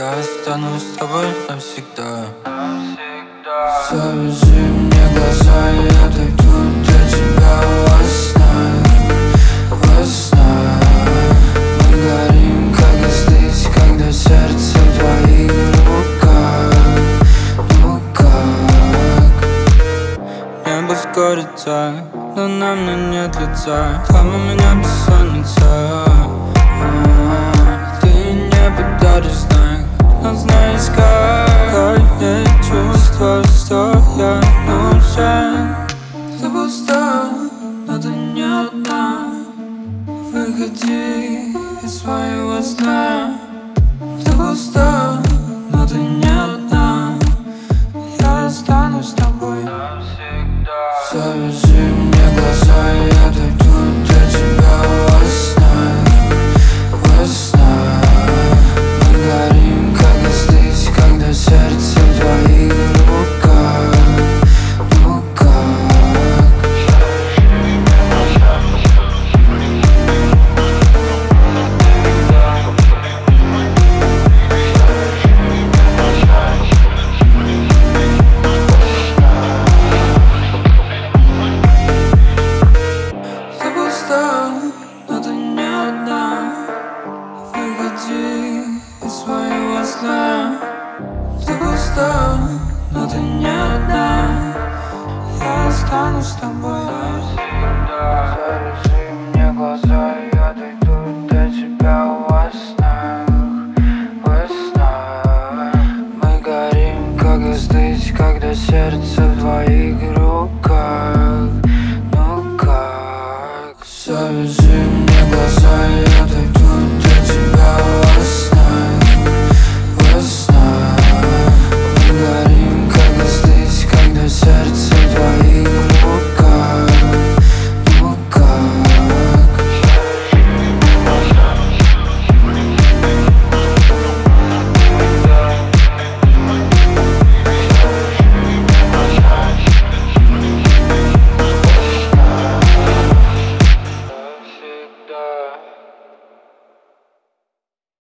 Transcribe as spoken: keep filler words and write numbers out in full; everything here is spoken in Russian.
Я останусь с тобой навсегда. Завяжи мне глаза, и я дойду до тебя во снах, во снах. Мы горим, как здесь, когда сердце в твоих руках. Ну как? Небо скорится, но нам на нет лица. Там у меня бессонница. Ты не подаришь знак, но знаешь как. Я чувствую, что я нужен. Ты пуста, но ты не одна. Выходи из своего сна. Ты пуста, но ты не одна. Я останусь с тобой навсегда. Завяжи мне глаза, и я дойду до тебя во снах, во снах. Мы горим, как здесь, когда сердце в твоих руках. Ну как? Ты пуста, но ты не одна. Выходи из своего сна. Ты пуста, но ты не одна. Я останусь с тобой навсегда.